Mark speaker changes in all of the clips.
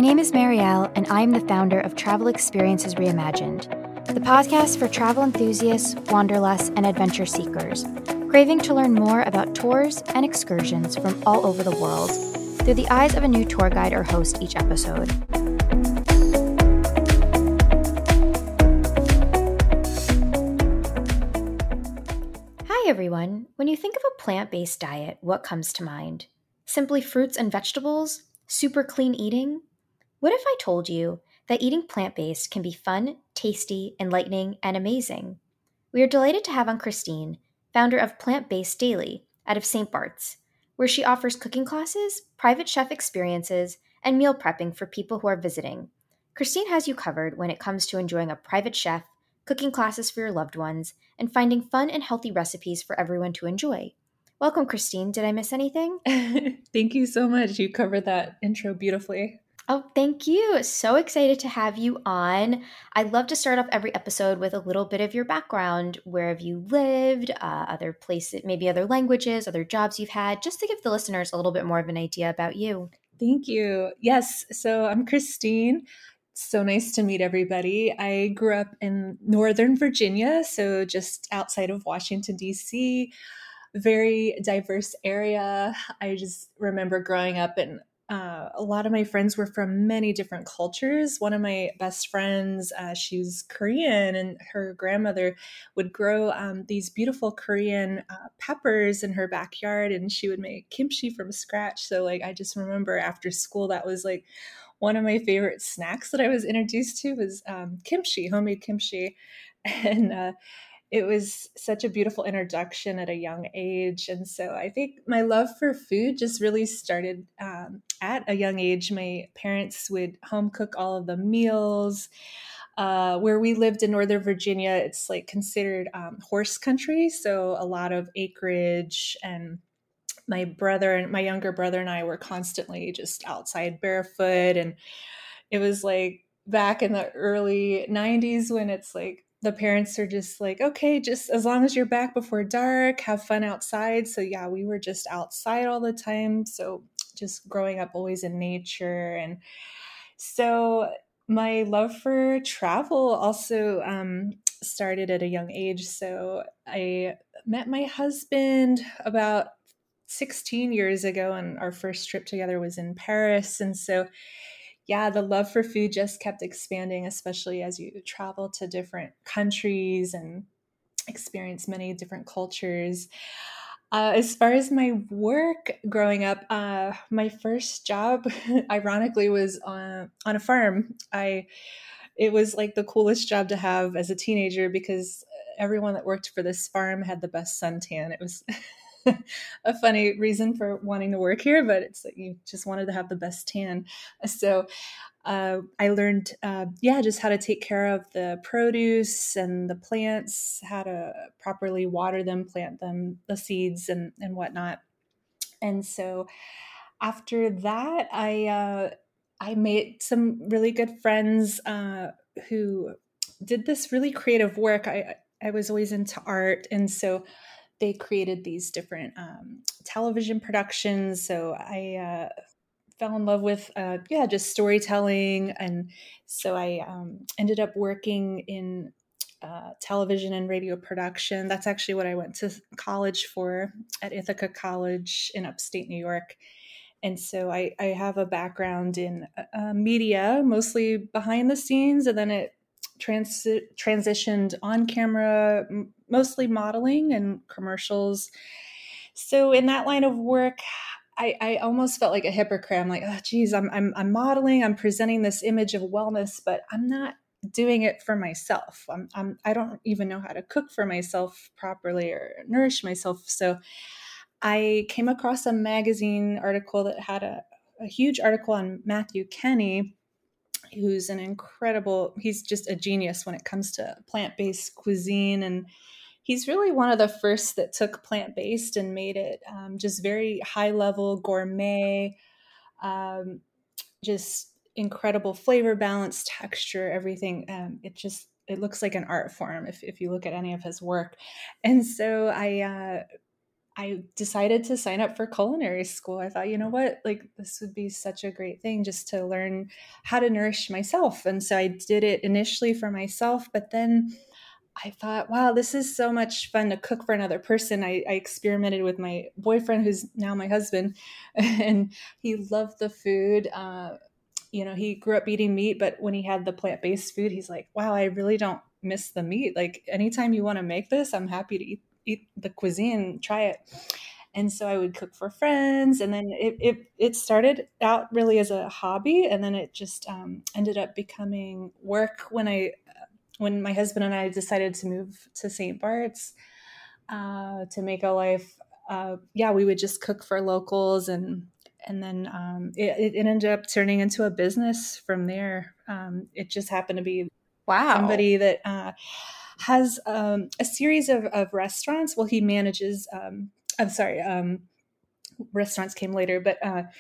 Speaker 1: name is Marielle, and I'm the founder of Travel Experiences Reimagined, the podcast for travel enthusiasts, wanderlust, and adventure seekers, craving to learn more about tours and excursions from all over the world through the eyes of a new tour guide or host each episode. Hi, everyone. When you think of a plant-based diet, what comes to mind? Simply fruits and vegetables? Super clean eating? What if I told you that eating plant-based can be fun, tasty, enlightening, and amazing? We are delighted to have on Christine, founder of Plant Based Daily out of St. Bart's, where she offers cooking classes, private chef experiences, and meal prepping for people who are visiting. Christine has you covered when it comes to enjoying a private chef, cooking classes for your loved ones, and finding fun and healthy recipes for everyone to enjoy. Welcome, Christine. Did I miss anything?
Speaker 2: Thank you so much. You covered that intro beautifully.
Speaker 1: Oh, thank you. So excited to have you on. I love to start off every episode with a little bit of your background. Where have you lived? Other places, maybe other languages, other jobs you've had, just to give the listeners a little bit more of an idea about you.
Speaker 2: Thank you. Yes. So I'm Christine. So nice to meet everybody. I grew up in Northern Virginia, so just outside of Washington, D.C., very diverse area. I just remember growing up and a lot of my friends were from many different cultures. One of my best friends, she's Korean, and her grandmother would grow these beautiful Korean peppers in her backyard, and she would make kimchi from scratch. So, like, I just remember after school, that was like one of my favorite snacks that I was introduced to was kimchi, homemade kimchi, and it was such a beautiful introduction at a young age. And so I think my love for food just really started at a young age. My parents would home cook all of the meals. Where we lived in Northern Virginia, it's like considered horse country. So a lot of acreage, and my younger brother and I were constantly just outside barefoot. And it was like back in the early 90s when it's like the parents are just like, okay, just as long as you're back before dark, have fun outside. So yeah, we were just outside all the time. So just growing up always in nature. And so my love for travel also started at a young age. So I met my husband about 16 years ago, and our first trip together was in Paris. And so yeah, the love for food just kept expanding, especially as you travel to different countries and experience many different cultures. As far as my work growing up, my first job, ironically, was on a farm. It was like the coolest job to have as a teenager because everyone that worked for this farm had the best suntan. It was a funny reason for wanting to work here, but it's like you just wanted to have the best tan. So I learned, just how to take care of the produce and the plants, how to properly water them, plant them, the seeds and whatnot. And so after that, I made some really good friends who did this really creative work. I was always into art, and so they created these different television productions. So I fell in love with just storytelling, and so I ended up working in television and radio production. That's actually what I went to college for at Ithaca College in upstate New York. And so I have a background in media, mostly behind the scenes, and then it transitioned on camera, mostly modeling and commercials. So in that line of work, I almost felt like a hypocrite. I'm like, oh, geez, I'm modeling, I'm presenting this image of wellness, but I'm not doing it for myself. I don't even know how to cook for myself properly or nourish myself. So I came across a magazine article that had a huge article on Matthew Kenny, who's he's just a genius when it comes to plant-based cuisine. And he's really one of the first that took plant-based and made it just very high-level gourmet, just incredible flavor balance, texture, everything. It looks like an art form if you look at any of his work. And so I I decided to sign up for culinary school. I thought, you know what, like this would be such a great thing just to learn how to nourish myself. And so I did it initially for myself, but then I thought, wow, this is so much fun to cook for another person. I experimented with my boyfriend, who's now my husband, and he loved the food. He grew up eating meat, but when he had the plant-based food, he's like, wow, I really don't miss the meat. Like anytime you want to make this, I'm happy to eat the cuisine, try it. And so I would cook for friends, and then it started out really as a hobby, and then it just ended up becoming work when my husband and I decided to move to St. Bart's to make a life. We would just cook for locals, and then it ended up turning into a business from there. It just happened to be
Speaker 1: Wow.
Speaker 2: somebody that has a series of restaurants. Well, he manages. I'm sorry. Restaurants came later, but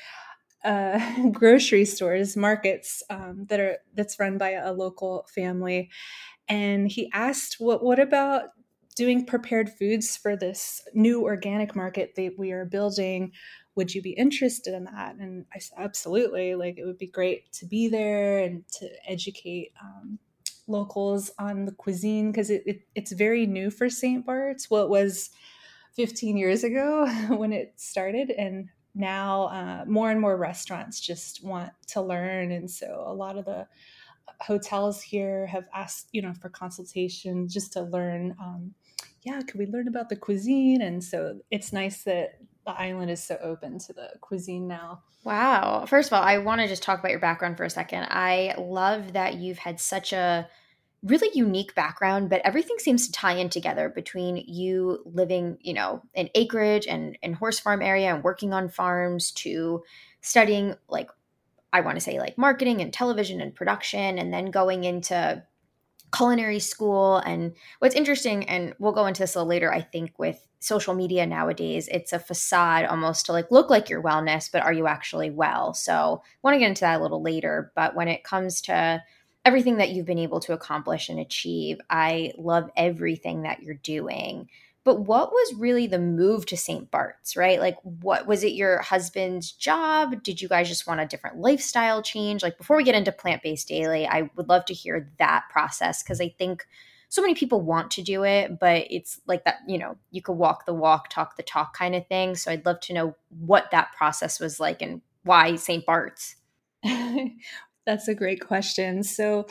Speaker 2: grocery stores, markets that's run by a local family. And he asked, what about doing prepared foods for this new organic market that we are building? Would you be interested in that? And I said, absolutely. Like it would be great to be there and to educate locals on the cuisine, because it's very new for St. Bart's. Well, it was 15 years ago when it started, and now more and more restaurants just want to learn. And so a lot of the hotels here have asked, for consultation just to learn. Could we learn about the cuisine? And so it's nice that the island is so open to the cuisine now.
Speaker 1: Wow. First of all, I want to just talk about your background for a second. I love that you've had such a really unique background, but everything seems to tie in together between you living, in acreage and horse farm area and working on farms to studying, like, I want to say, like marketing and television and production, and then going into culinary school. And what's interesting, and we'll go into this a little later, I think, with social media nowadays, it's a facade almost to like look like your wellness, but are you actually well? So I want to get into that a little later. But when it comes to everything that you've been able to accomplish and achieve, I love everything that you're doing. But what was really the move to St. Bart's, right? Like, what was it, your husband's job? Did you guys just want a different lifestyle change? Like, before we get into Plant Based Daily, I would love to hear that process, because I think so many people want to do it, but it's like that, you could walk the walk, talk the talk kind of thing. So I'd love to know what that process was like and why St. Bart's.
Speaker 2: That's a great question. So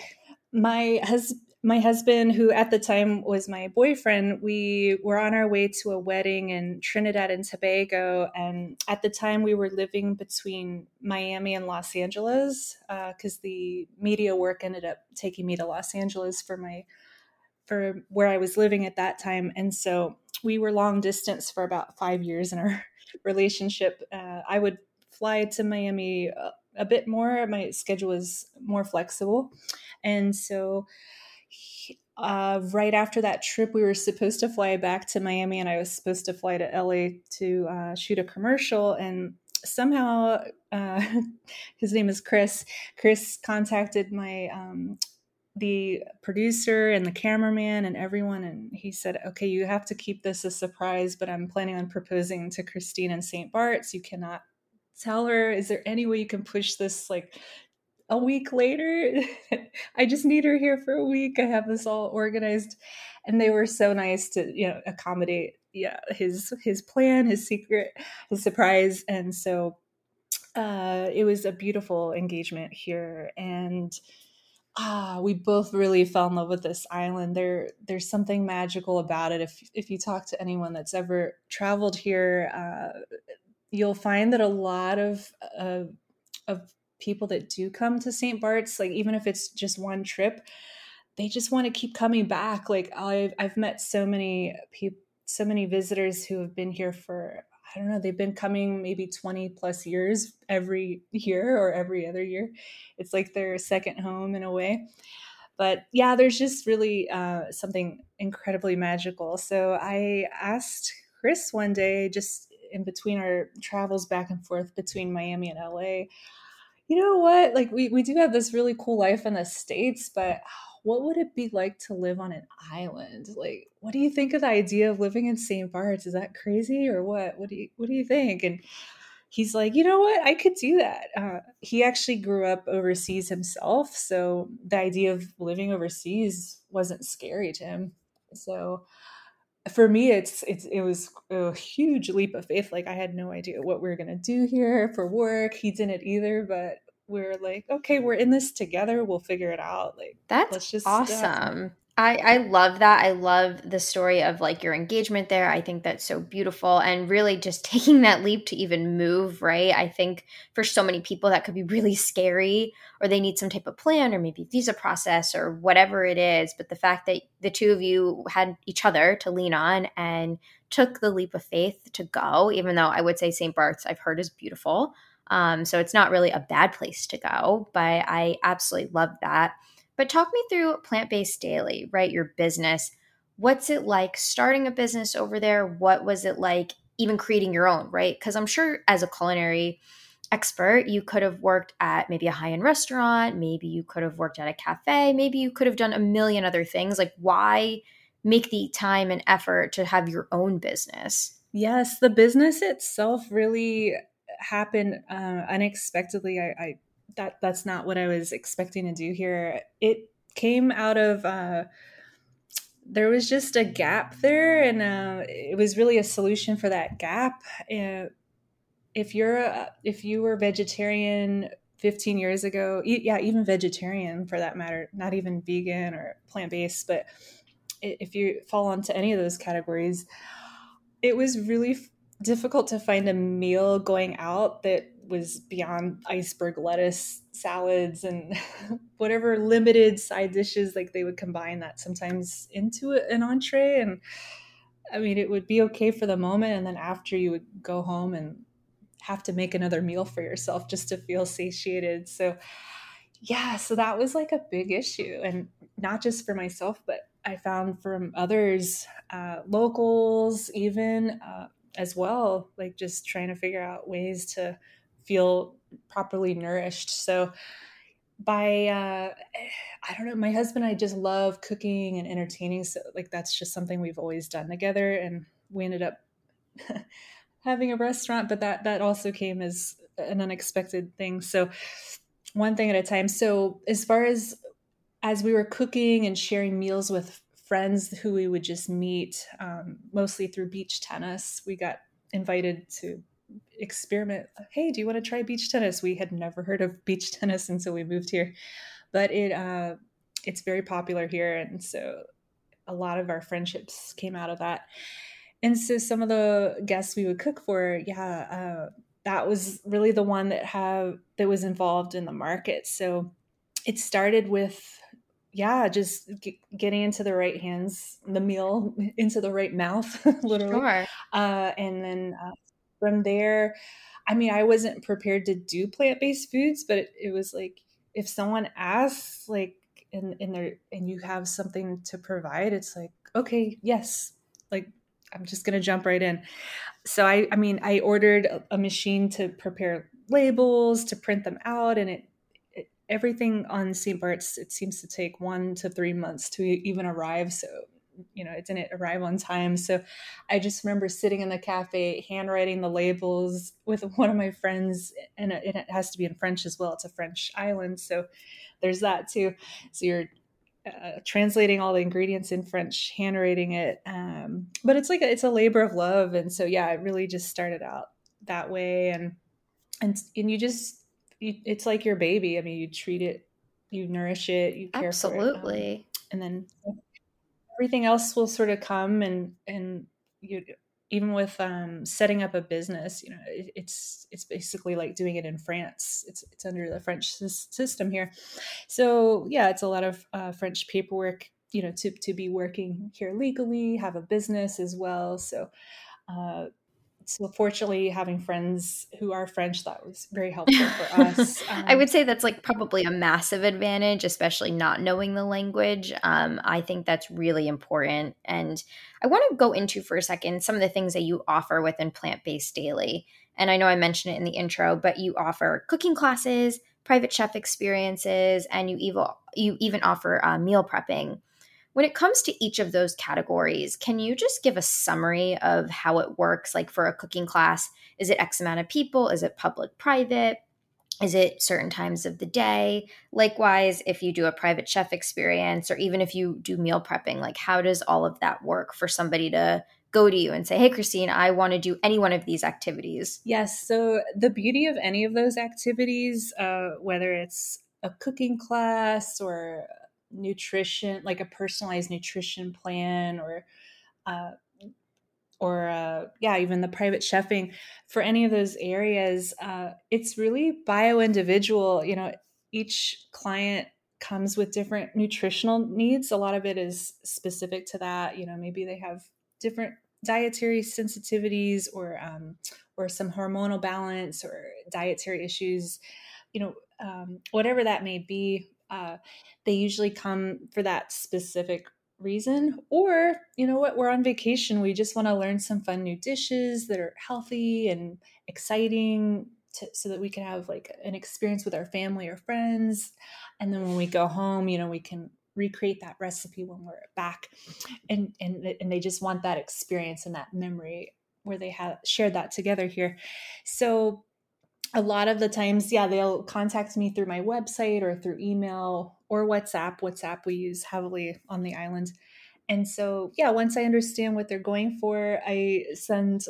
Speaker 2: my husband, who at the time was my boyfriend, we were on our way to a wedding in Trinidad and Tobago. And at the time, we were living between Miami and Los Angeles, because the media work ended up taking me to Los Angeles for where I was living at that time. And so we were long distance for about 5 years in our relationship. I would fly to Miami a bit more. My schedule was more flexible. And so right after that trip, we were supposed to fly back to Miami, and I was supposed to fly to LA to shoot a commercial. And somehow, his name is Chris. Chris contacted the producer and the cameraman and everyone, and he said, okay, you have to keep this a surprise, but I'm planning on proposing to Christine in St. Bart's. You cannot tell her. Is there any way you can push this like a week later? I just need her here for a week. I have this all organized. And they were so nice to, accommodate his plan, his secret, his surprise. And so it was a beautiful engagement here. And we both really fell in love with this island. There's something magical about it. If you talk to anyone that's ever traveled here, you'll find that a lot of people that do come to St. Bart's, like even if it's just one trip, they just want to keep coming back. Like I've met so many people, so many visitors who have been here for, I don't know, they've been coming maybe 20 plus years every year or every other year. It's like their second home in a way. But yeah, there's just really something incredibly magical. So I asked Chris one day, just in between our travels back and forth between Miami and LA, you know what? Like we do have this really cool life in the States, but what would it be like to live on an island? Like, what do you think of the idea of living in St. Bart's? Is that crazy or what? What do you think? And he's like, you know what? I could do that. He actually grew up overseas himself, so the idea of living overseas wasn't scary to him. So for me, it was a huge leap of faith. Like I had no idea what we were gonna do here for work. He didn't either, but we're like, okay, we're in this together. We'll figure it out. Like,
Speaker 1: That's
Speaker 2: let's just
Speaker 1: awesome. I love that. I love the story of like your engagement there. I think that's so beautiful and really just taking that leap to even move, right? I think for so many people that could be really scary or they need some type of plan or maybe visa process or whatever it is. But the fact that the two of you had each other to lean on and took the leap of faith to go, even though I would say St. Bart's I've heard is beautiful. So it's not really a bad place to go, but I absolutely love that. But talk me through Plant Based Daily, right? Your business. What's it like starting a business over there? What was it like even creating your own, right? Because I'm sure as a culinary expert, you could have worked at maybe a high end restaurant, maybe you could have worked at a cafe, maybe you could have done a million other things. Like, why make the time and effort to have your own business?
Speaker 2: yes, the business itself really happened unexpectedly. I that's not what I was expecting to do here. It came out of there was just a gap there, and it was really a solution for that gap. If you were vegetarian 15 years ago, yeah, even vegetarian for that matter, not even vegan or plant-based, but if you fall into any of those categories, it was really difficult to find a meal going out that was beyond iceberg lettuce salads and whatever limited side dishes, like they would combine that sometimes into an entree. And I mean, it would be okay for the moment, and then after you would go home and have to make another meal for yourself just to feel satiated. So yeah, so that was like a big issue, and not just for myself, but I found from others, locals even, as well, like just trying to figure out ways to feel properly nourished. So by I don't know, my husband and I just love cooking and entertaining, so like that's just something we've always done together, and we ended up having a restaurant, but that also came as an unexpected thing. So one thing at a time. So as we were cooking and sharing meals with friends who we would just meet, mostly through beach tennis, we got invited to experiment. Hey, do you want to try beach tennis? We had never heard of beach tennis until we moved here, but it's very popular here, and so a lot of our friendships came out of that. And so some of the guests we would cook for, yeah, that was really the one that was involved in the market. So it started with, yeah, just getting into the right hands, the meal into the right mouth, literally.
Speaker 1: Sure.
Speaker 2: And then from there, I mean, I wasn't prepared to do plant-based foods, but it was like if someone asks, like, and you have something to provide, it's like, okay, yes, like I'm just gonna jump right in. So I mean, I ordered a machine to prepare labels, to print them out, and everything on St. Bart's, it seems to take 1 to 3 months to even arrive. So, it didn't arrive on time. So I just remember sitting in the cafe, handwriting the labels with one of my friends, and it has to be in French as well. It's a French island. So there's that too. So you're translating all the ingredients in French, handwriting it. But it's a labor of love. And so, yeah, it really just started out that way. And it's like your baby. I mean, you treat it, you nourish it, you care for it.
Speaker 1: Absolutely.
Speaker 2: And then everything else will sort of come, and you, even with setting up a business, it's basically like doing it in France. It's under the French system here. So yeah, it's a lot of French paperwork, to be working here legally, have a business as well. Uh, so fortunately, having friends who are French, that was very helpful for us.
Speaker 1: I would say that's like probably a massive advantage, especially not knowing the language. I think that's really important. And I want to go into for a second some of the things that you offer within Plant Based Daily. And I know I mentioned it in the intro, but you offer cooking classes, private chef experiences, and you even offer meal prepping. When it comes to each of those categories, can you just give a summary of how it works? Like for a cooking class, is it X amount of people? Is it public, private? Is it certain times of the day? Likewise, if you do a private chef experience or even if you do meal prepping, like how does all of that work for somebody to go to you and say, hey, Christine, I want to do any one of these activities?
Speaker 2: Yes. So the beauty of any of those activities, whether it's a cooking class or nutrition, like a personalized nutrition plan, uh, even the private chefing, for any of those areas, it's really bio individual. Each client comes with different nutritional needs. A lot of it is specific to that. Maybe they have different dietary sensitivities or some hormonal balance or dietary issues. Whatever that may be, they usually come for that specific reason. Or what, we're on vacation, we just want to learn some fun new dishes that are healthy and exciting so that we can have like an experience with our family or friends, and then when we go home, we can recreate that recipe when we're back, and they just want that experience and that memory where they have shared that together here. So a lot of the times, yeah, they'll contact me through my website or through email or WhatsApp we use heavily on the island. And so, yeah, once I understand what they're going for, I send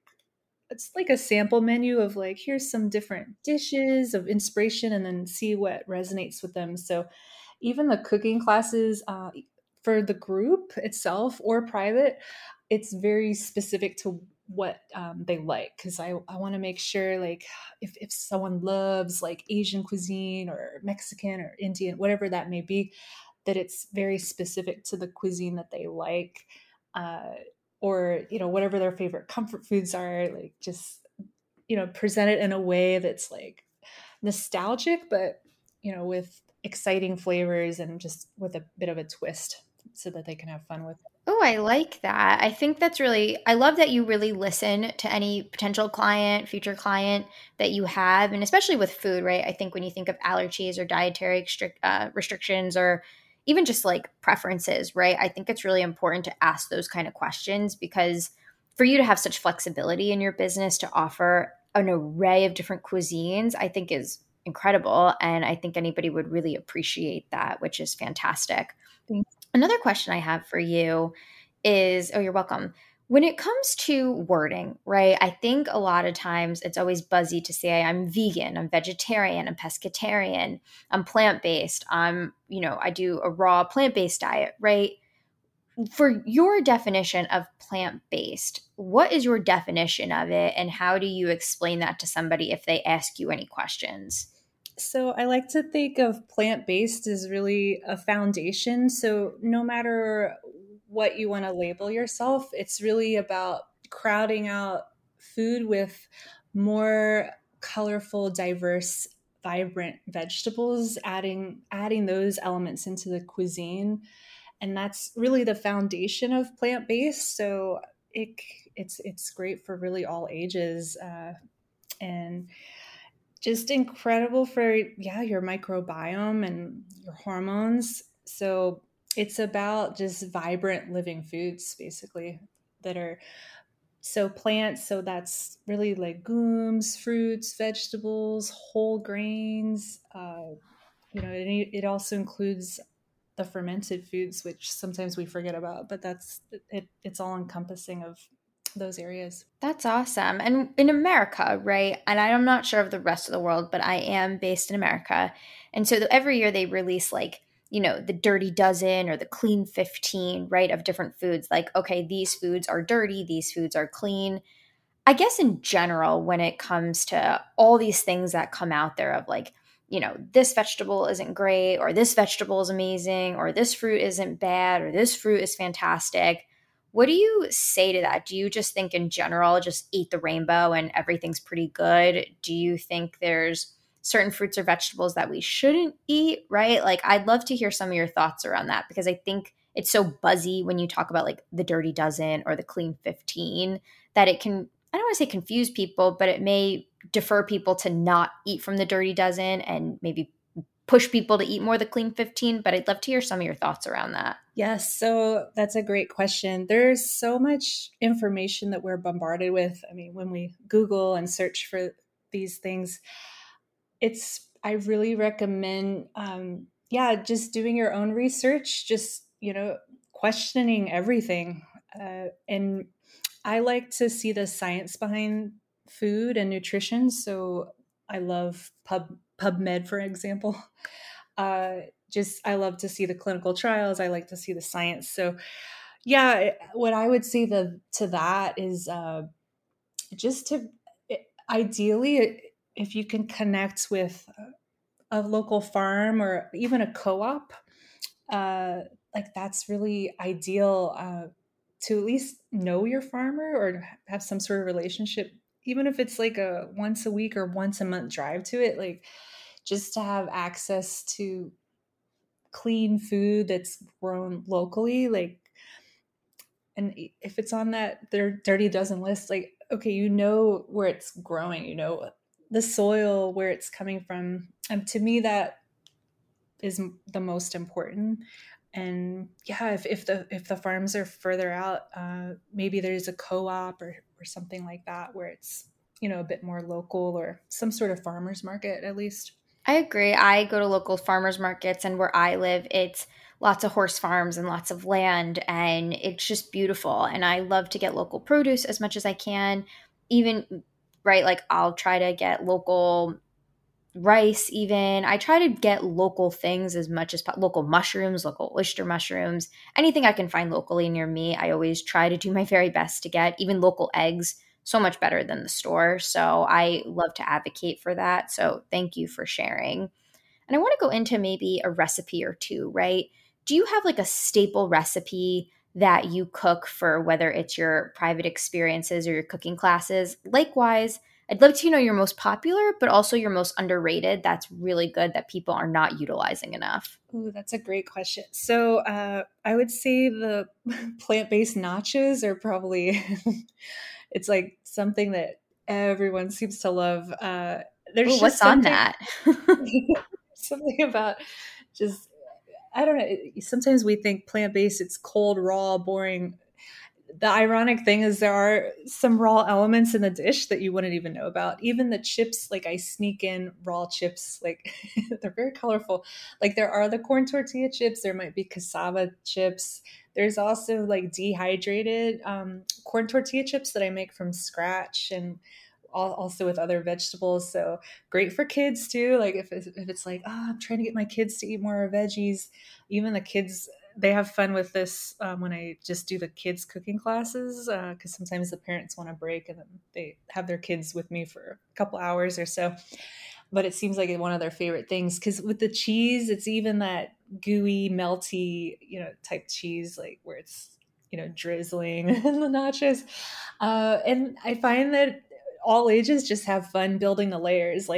Speaker 2: it's like a sample menu of like, here's some different dishes of inspiration, and then see what resonates with them. So even the cooking classes, for the group itself or private, it's very specific to what they like, because I want to make sure, like, if someone loves like Asian cuisine or Mexican or Indian, whatever that may be, that it's very specific to the cuisine that they like, uh, or whatever their favorite comfort foods are, like just present it in a way that's like nostalgic, but with exciting flavors and just with a bit of a twist so that they can have fun with it.
Speaker 1: Oh, I like that. I think that's really, I love that you really listen to any potential client, future client that you have, and especially with food, right? I think when you think of allergies or dietary restrictions or even just like preferences, right? I think it's really important to ask those kind of questions because for you to have such flexibility in your business to offer an array of different cuisines, I think is incredible. And I think anybody would really appreciate that, which is fantastic.
Speaker 2: Thanks.
Speaker 1: Another question I have for you is, oh, you're welcome. When it comes to wording, right? I think a lot of times it's always buzzy to say I'm vegan, I'm vegetarian, I'm pescatarian, I'm plant-based, I do a raw plant-based diet, right? For your definition of plant-based, what is your definition of it and how do you explain that to somebody if they ask you any questions?
Speaker 2: So I like to think of plant-based as really a foundation. So no matter what you want to label yourself, it's really about crowding out food with more colorful, diverse, vibrant vegetables, adding those elements into the cuisine. And that's really the foundation of plant-based. So it, it's great for really all ages, and just incredible for, yeah, your microbiome and your hormones. So it's about just vibrant living foods basically that are so plants. So that's really legumes, fruits, vegetables, whole grains. It also includes the fermented foods, which sometimes we forget about, but it's all encompassing of those areas.
Speaker 1: That's awesome. And in America, right? And I'm not sure of the rest of the world, but I am based in America. And so every year they release like, the Dirty Dozen or the Clean 15, right, of different foods. Like, okay, these foods are dirty, these foods are clean. I guess in general, when it comes to all these things that come out there of like, this vegetable isn't great, or this vegetable is amazing, or this fruit isn't bad, or this fruit is fantastic. What do you say to that? Do you just think in general, just eat the rainbow and everything's pretty good? Do you think there's certain fruits or vegetables that we shouldn't eat, right? Like, I'd love to hear some of your thoughts around that because I think it's so buzzy when you talk about like the Dirty Dozen or the Clean 15 that it can, I don't want to say confuse people, but it may defer people to not eat from the Dirty Dozen and maybe push people to eat more the Clean 15. But I'd love to hear some of your thoughts around that.
Speaker 2: Yes, so that's a great question. There's so much information that we're bombarded with. I mean, when we Google and search for these things, I really recommend, just doing your own research, just, questioning everything. And I like to see the science behind food and nutrition. So I love PubMed, for example. I love to see the clinical trials. I like to see the science. So yeah, what I would say to that is just to ideally, if you can connect with a local farm or even a co-op, like that's really ideal, to at least know your farmer or have some sort of relationship, even if it's like a once a week or once a month drive to it, like just to have access to clean food that's grown locally. Like, and if it's on that their Dirty Dozen list, like, okay, you know where it's growing, you know the soil where it's coming from. And to me, that is the most important. And yeah, if the farms are further out, maybe there's a co-op or something like that where it's a bit more local, or some sort of farmers market at least.
Speaker 1: I agree. I go to local farmers markets, and where I live, it's lots of horse farms and lots of land, and it's just beautiful. And I love to get local produce as much as I can. Even, right, like I'll try to get local rice, even. I try to get local things as much as local mushrooms, local oyster mushrooms, anything I can find locally near me. I always try to do my very best to get, even local eggs, so much better than the store. So I love to advocate for that. So thank you for sharing. And I want to go into maybe a recipe or two, right? Do you have like a staple recipe that you cook for whether it's your private experiences or your cooking classes? Likewise, I'd love to know your most popular, but also your most underrated. That's really good that people are not utilizing enough.
Speaker 2: Ooh, that's a great question. So I would say the plant-based nachos are probably, it's like something that everyone seems to love. There's
Speaker 1: Ooh,
Speaker 2: just
Speaker 1: what's on
Speaker 2: something,
Speaker 1: that?
Speaker 2: something about just, I don't know. Sometimes we think plant-based, it's cold, raw, boring. The ironic thing is there are some raw elements in the dish that you wouldn't even know about. Even the chips, like I sneak in raw chips, like they're very colorful. Like there are the corn tortilla chips, there might be cassava chips. There's also like dehydrated corn tortilla chips that I make from scratch, and also with other vegetables. So great for kids too. Like if it's like, oh, I'm trying to get my kids to eat more veggies, even the kids, they have fun with this when I just do the kids cooking classes, because sometimes the parents want a break and then they have their kids with me for a couple hours or so. But it seems like one of their favorite things, because with the cheese, it's even that gooey, melty, type cheese, like where it's drizzling in the nachos. And I find that all ages just have fun building the layers.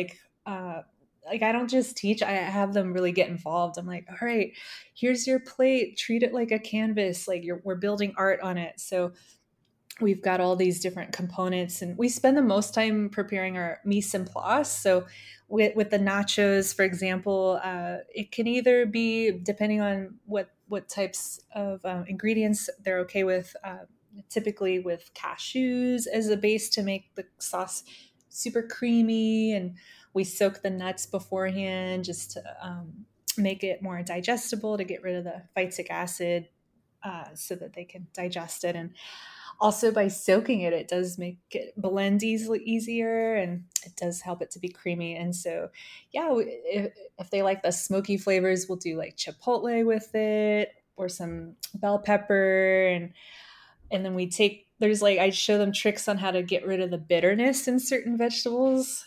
Speaker 2: Like I don't just teach, I have them really get involved. I'm like, all right, here's your plate, treat it like a canvas, like we're building art on it. So we've got all these different components, and we spend the most time preparing our mise en place. So with the nachos, for example, it can either be, depending on what types of ingredients they're okay with, typically with cashews as a base to make the sauce super creamy, and we soak the nuts beforehand just to make it more digestible, to get rid of the phytic acid, so that they can digest it. And also by soaking it, it does make it blend easier, and it does help it to be creamy. And so, yeah, if they like the smoky flavors, we'll do like chipotle with it, or some bell pepper, and then there's like, I show them tricks on how to get rid of the bitterness in certain vegetables,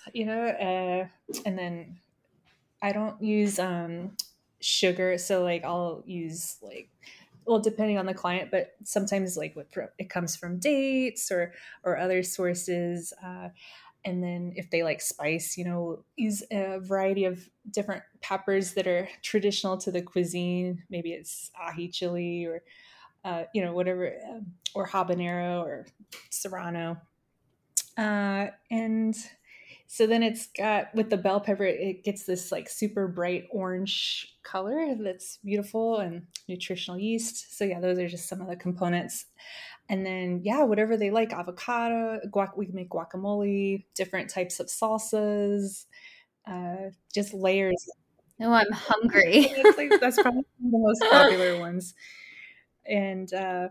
Speaker 2: and then I don't use sugar. So like I'll use like, well, depending on the client, but sometimes like it comes from dates or other sources. And then if they like spice, use a variety of different peppers that are traditional to the cuisine. Maybe it's ají chili, or whatever, or habanero or serrano. And so then it's got, with the bell pepper, it gets this like super bright orange color that's beautiful, and nutritional yeast. So yeah, those are just some of the components. And then yeah, whatever they like, avocado, we can make guacamole, different types of salsas, just layers.
Speaker 1: Oh, I'm hungry.
Speaker 2: That's probably one of the most popular ones. And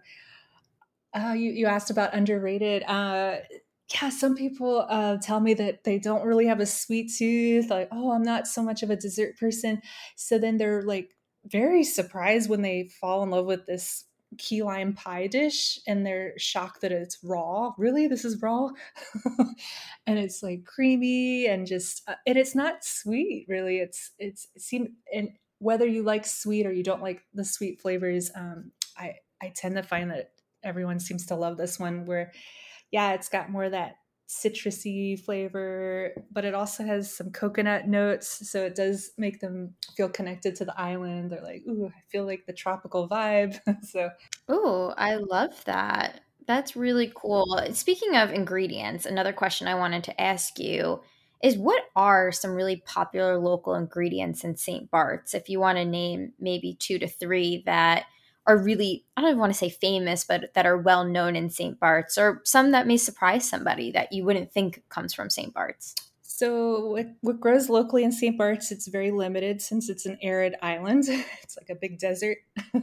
Speaker 2: you asked about underrated. Yeah, some people tell me that they don't really have a sweet tooth. Like, oh, I'm not so much of a dessert person. So then they're like very surprised when they fall in love with this key lime pie dish, and they're shocked that it's raw. Really, this is raw, and it's like creamy and just and it's not sweet. Really, it seems, and whether you like sweet or you don't like the sweet flavors, I tend to find that everyone seems to love this one, where yeah, it's got more of that citrusy flavor, but it also has some coconut notes, so it does make them feel connected to the island. They're like, ooh, I feel like the tropical vibe. So
Speaker 1: Oh, I love that. That's really cool. Speaking of ingredients, another question I wanted to ask you is what are some really popular local ingredients in St. Bart's? If you want to name maybe two to three that are really, I don't even want to say famous, but that are well known in St. Bart's, or some that may surprise somebody that you wouldn't think comes from St. Bart's.
Speaker 2: so what grows locally in St. Bart's, it's very limited since it's an arid island. It's like a big desert.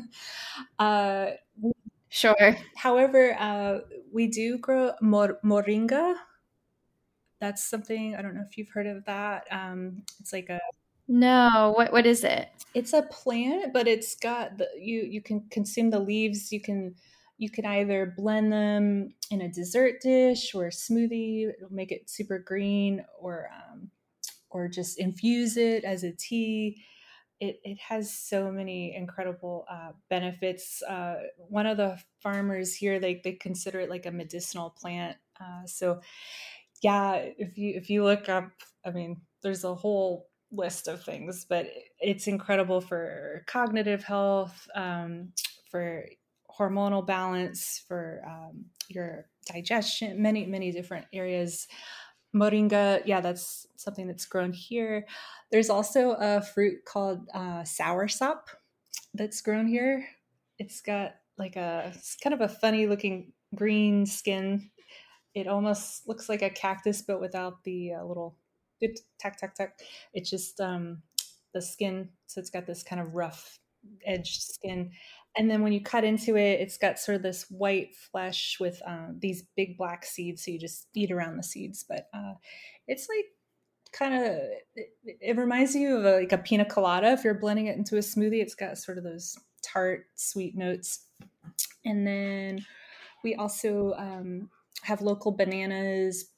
Speaker 2: uh,
Speaker 1: Sure.
Speaker 2: However, we do grow moringa. That's something, I don't know if you've heard of that. It's like a
Speaker 1: No, what is it?
Speaker 2: It's a plant, but it's got you can consume the leaves. You can either blend them in a dessert dish or a smoothie. It'll make it super green, or just infuse it as a tea. It has so many incredible benefits. One of the farmers here, they consider it like a medicinal plant. So yeah, if you look up, I mean, there's a whole list of things, but it's incredible for cognitive health, for hormonal balance, for your digestion, many different areas. Moringa, yeah, that's something that's grown here. There's also a fruit called soursop that's grown here. It's got it's kind of a funny looking green skin. It almost looks like a cactus, but without the little tack tack tack. It's just the skin, so it's got this kind of rough edged skin. And then when you cut into it, it's got sort of this white flesh with these big black seeds. So you just eat around the seeds, but it's like kind of it reminds you of like a pina colada if you're blending it into a smoothie. It's got sort of those tart, sweet notes. And then we also have local bananas,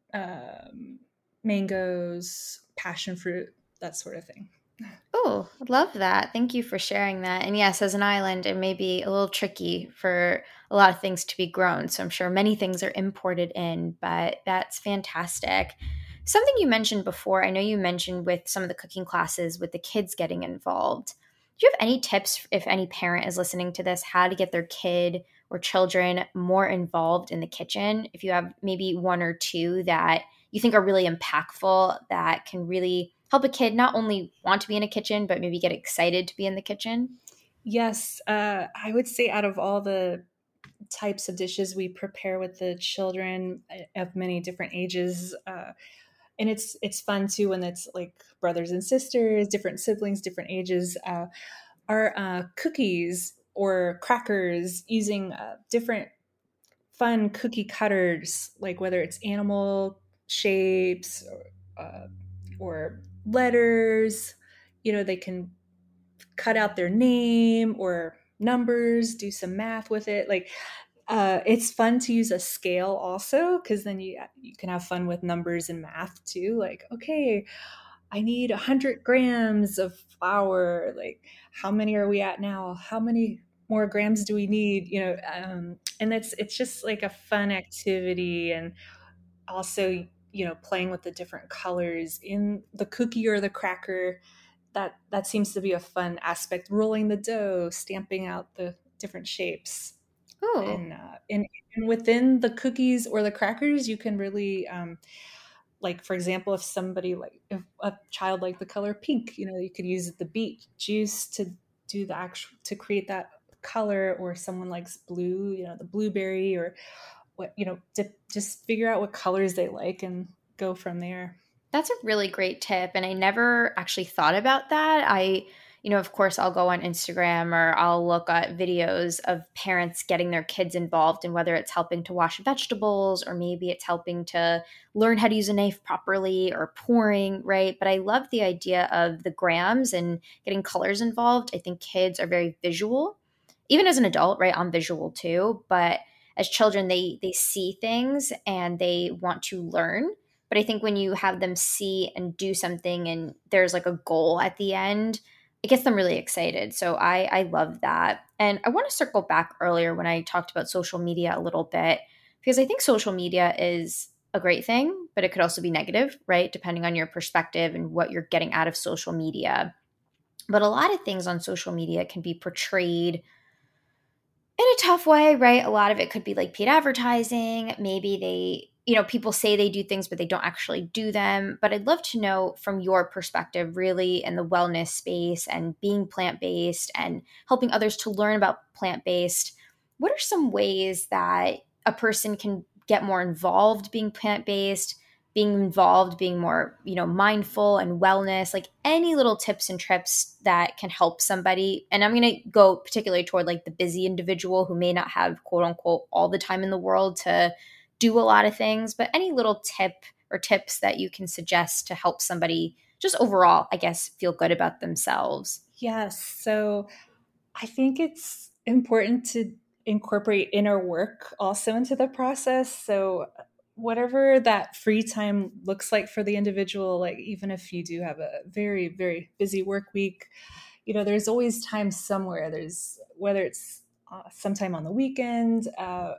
Speaker 2: um, mangoes, passion fruit, that sort of thing.
Speaker 1: Oh, love that. Thank you for sharing that. And yes, as an island, it may be a little tricky for a lot of things to be grown. So I'm sure many things are imported in, but that's fantastic. Something you mentioned before, I know you mentioned with some of the cooking classes with the kids getting involved. Do you have any tips if any parent is listening to this, how to get their kid or children more involved in the kitchen? If you have maybe one or two that you think are really impactful that can really help a kid not only want to be in a kitchen, but maybe get excited to be in the kitchen?
Speaker 2: Yes, I would say out of all the types of dishes we prepare with the children of many different ages, and it's fun too when it's like brothers and sisters, different siblings, different ages, are cookies or crackers using different fun cookie cutters, like whether it's animal shapes or letters. They can cut out their name or numbers, do some math with it. Like it's fun to use a scale also, because then you can have fun with numbers and math too. Like, okay, I need 100 grams of flour. Like, how many are we at now? How many more grams do we need? And it's just like a fun activity, and also playing with the different colors in the cookie or the cracker. That seems to be a fun aspect. Rolling the dough, stamping out the different shapes.
Speaker 1: Oh,
Speaker 2: And within the cookies or the crackers, you can really like, for example, if somebody like if a child liked the color pink, you could use the beet juice to do the actual to create that color, or someone likes blue, the blueberry, or what, just figure out what colors they like and go from there.
Speaker 1: that's a really great tip. And I never actually thought about that. Of course, I'll go on Instagram or I'll look at videos of parents getting their kids involved in whether it's helping to wash vegetables or maybe it's helping to learn how to use a knife properly or pouring, right? But I love the idea of the grams and getting colors involved. I think kids are very visual. Even as an adult, right? I'm visual too, but as children they see things and they want to learn, but I think when you have them see and do something and there's like a goal at the end, it gets them really excited. So I love that. And I want to circle back earlier when I talked about social media a little bit, because I think social media is a great thing, but it could also be negative, right? Depending on your perspective and what you're getting out of social media. But a lot of things on social media can be portrayed in a tough way, right? A lot of it could be like paid advertising. Maybe people say they do things, but they don't actually do them. But I'd love to know from your perspective, really, in the wellness space and being plant based and helping others to learn about plant based, what are some ways that a person can get more involved being plant based? Being involved, being more, mindful and wellness, like any little tips and trips that can help somebody. And I'm going to go particularly toward like the busy individual who may not have quote unquote all the time in the world to do a lot of things, but any little tip or tips that you can suggest to help somebody just overall, I guess, feel good about themselves.
Speaker 2: Yes. So I think it's important to incorporate inner work also into the process. So whatever that free time looks like for the individual, like even if you do have a very, very busy work week, there's always time somewhere. There's whether it's sometime on the weekend.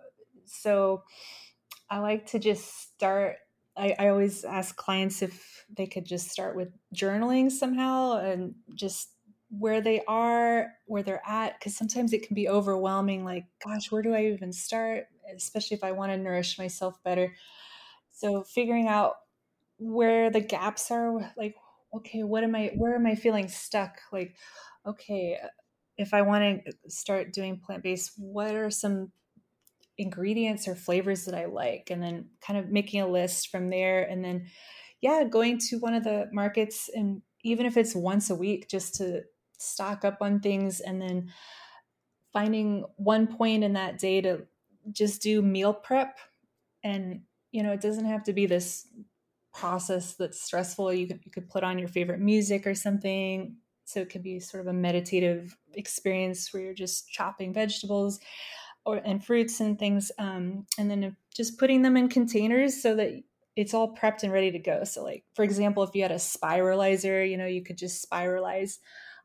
Speaker 2: So I like to just start. I always ask clients if they could just start with journaling somehow and just where they are, where they're at, because sometimes it can be overwhelming. Like, gosh, where do I even start? Especially if I want to nourish myself better. So figuring out where the gaps are, like, okay, where am I feeling stuck? Like, okay, if I want to start doing plant based, what are some ingredients or flavors that I like, and then kind of making a list from there. And then, yeah, going to one of the markets, and even if it's once a week, just to stock up on things, and then finding one point in that day to just do meal prep. And, it doesn't have to be this process that's stressful. You could put on your favorite music or something. So it could be sort of a meditative experience where you're just chopping vegetables and fruits and things, and then just putting them in containers so that it's all prepped and ready to go. So, like, for example, if you had a spiralizer, you could just spiralize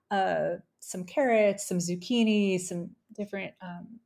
Speaker 2: some carrots, some zucchini, some different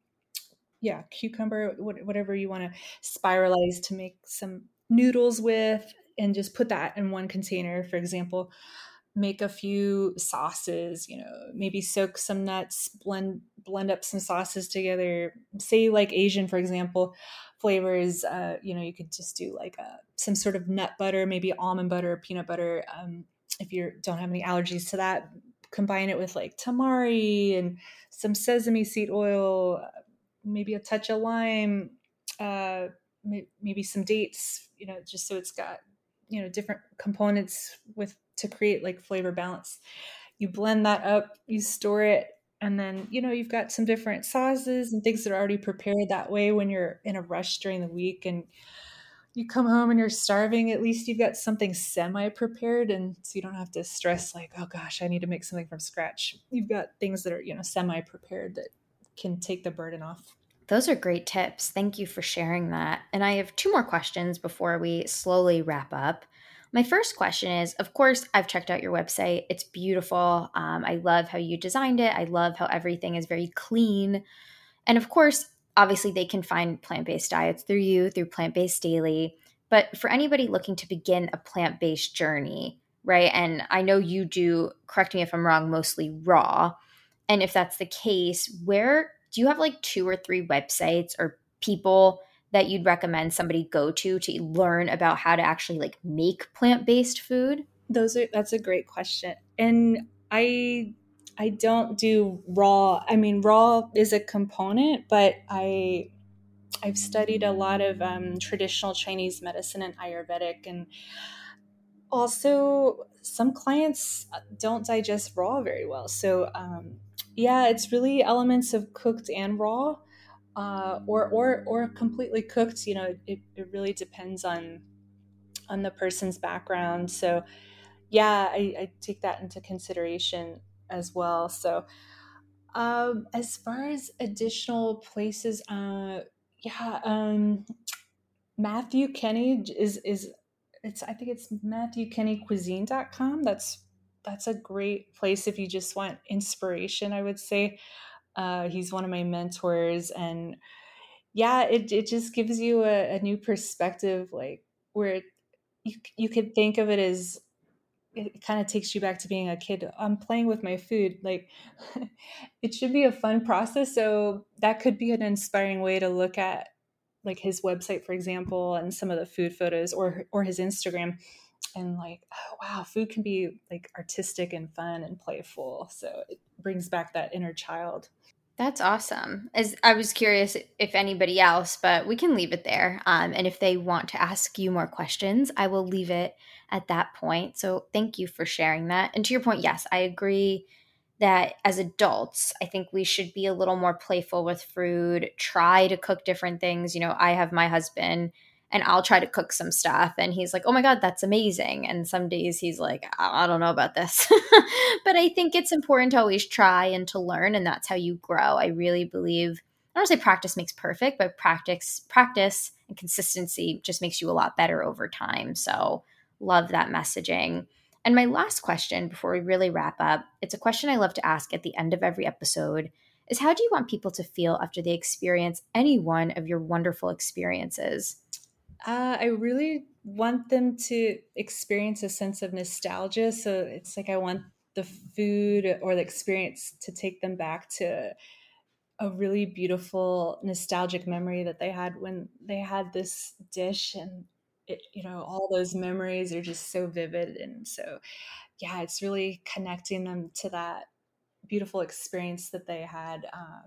Speaker 2: yeah, cucumber, whatever you want to spiralize to make some noodles with, and just put that in one container. For example, make a few sauces, maybe soak some nuts, blend up some sauces together. Say like Asian, for example, flavors, you could just do like some sort of nut butter, maybe almond butter, peanut butter. If you don't have any allergies to that, combine it with like tamari and some sesame seed oil, maybe a touch of lime, uh, maybe some dates, just so it's got, different components with to create like flavor balance. You blend that up, you store it, and then, you've got some different sauces and things that are already prepared. That way, when you're in a rush during the week and you come home and you're starving, at least you've got something semi prepared. And so you don't have to stress like, oh gosh, I need to make something from scratch. You've got things that are, semi prepared that can take the burden off.
Speaker 1: Those are great tips. Thank you for sharing that. And I have two more questions before we slowly wrap up. My first question is, of course, I've checked out your website. It's beautiful. I love how you designed it. I love how everything is very clean. And of course, obviously, they can find plant based diets through you, through Plant Based Daily. But for anybody looking to begin a plant based journey, right? And I know you do, correct me if I'm wrong, mostly raw. And if that's the case, where do you have like 2 or 3 websites or people that you'd recommend somebody go to learn about how to actually like make plant-based food?
Speaker 2: That's a great question. And I don't do raw. I mean, raw is a component, but I've studied a lot of traditional Chinese medicine and Ayurvedic, and also some clients don't digest raw very well. So yeah, it's really elements of cooked and raw, or completely cooked. You know, it really depends on the person's background. So yeah, I take that into consideration as well. So as far as additional places, yeah, Matthew Kenny is it's I think it's MatthewKennyCuisine.com. That's a great place if you just want inspiration, I would say. He's one of my mentors, and yeah, it just gives you a new perspective, like where you could think of it as it kind of takes you back to being a kid. I'm playing with my food. Like it should be a fun process. So that could be an inspiring way to look at like his website, for example, and some of the food photos, or his Instagram, and like, oh wow, food can be like artistic and fun and playful. So it brings back that inner child.
Speaker 1: That's awesome. As I was curious if anybody else, but we can leave it there. And if they want to ask you more questions, I will leave it at that point. So thank you for sharing that. And to your point, yes, I agree that as adults, I think we should be a little more playful with food, try to cook different things. You know, I have my husband and I'll try to cook some stuff and he's like, "Oh my god, that's amazing." And some days he's like, "I don't know about this." But I think it's important to always try and to learn, and that's how you grow. I really believe, I don't say practice makes perfect, but practice and consistency just makes you a lot better over time. So, love that messaging. And my last question before we really wrap up, it's a question I love to ask at the end of every episode, is how do you want people to feel after they experience any one of your wonderful experiences?
Speaker 2: I really want them to experience a sense of nostalgia. So it's like I want the food or the experience to take them back to a really beautiful nostalgic memory that they had when they had this dish, and it, you know, all those memories are just so vivid. And so yeah, it's really connecting them to that beautiful experience that they had,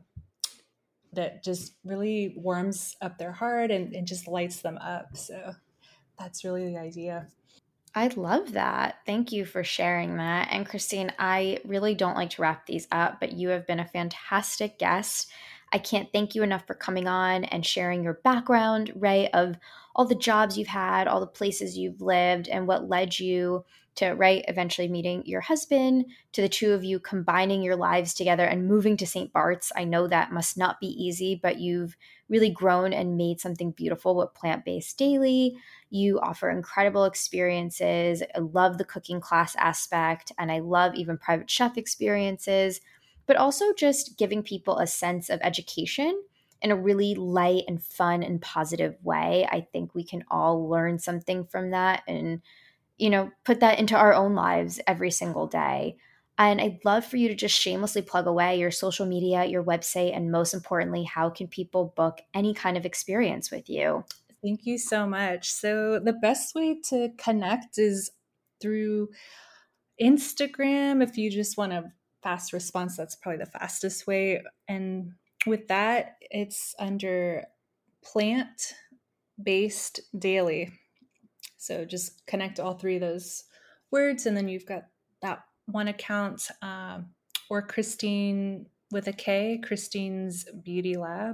Speaker 2: that just really warms up their heart and just lights them up. So that's really the idea.
Speaker 1: I love that. Thank you for sharing that. And Christine, I really don't like to wrap these up, but you have been a fantastic guest. I can't thank you enough for coming on and sharing your background, right, of all the jobs you've had, all the places you've lived, and what led you to, right, eventually meeting your husband, to the two of you combining your lives together and moving to St. Bart's. I know that must not be easy, but you've really grown and made something beautiful with Plant Based Daily. You offer incredible experiences. I love the cooking class aspect, and I love even private chef experiences, but also just giving people a sense of education in a really light and fun and positive way. I think we can all learn something from that and, you know, put that into our own lives every single day. And I'd love for you to just shamelessly plug away your social media, your website, and most importantly, how can people book any kind of experience with you?
Speaker 2: Thank you so much. So the best way to connect is through Instagram. If you just want a fast response, that's probably the fastest way. And with that, it's under Plant Based Daily. So just connect all three of those words, and then you've got that one account, or Christine with a K, Christine's Beauty Lab.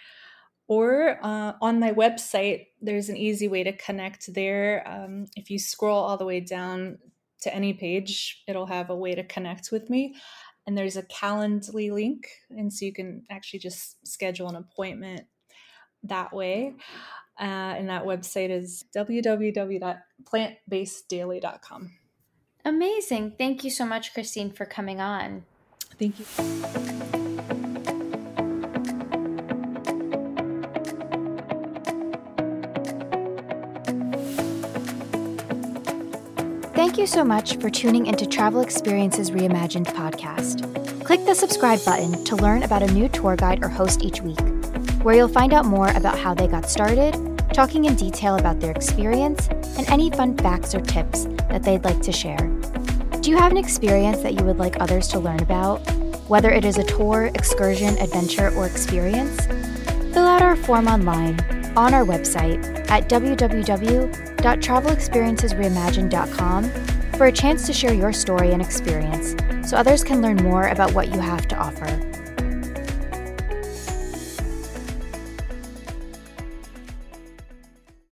Speaker 2: Or on my website, there's an easy way to connect there. If you scroll all the way down to any page, it'll have a way to connect with me. And there's a Calendly link. And so you can actually just schedule an appointment that way. And that website is www.plantbaseddaily.com.
Speaker 1: Amazing. Thank you so much, Christine, for coming on.
Speaker 2: Thank you.
Speaker 1: Thank you so much for tuning into Travel Experiences Reimagined podcast. Click the subscribe button to learn about a new tour guide or host each week, where you'll find out more about how they got started, talking in detail about their experience, and any fun facts or tips that they'd like to share. Do you have an experience that you would like others to learn about? Whether it is a tour, excursion, adventure, or experience? Fill out our form online on our website at www.travelexperiencesreimagined.com for a chance to share your story and experience so others can learn more about what you have to offer.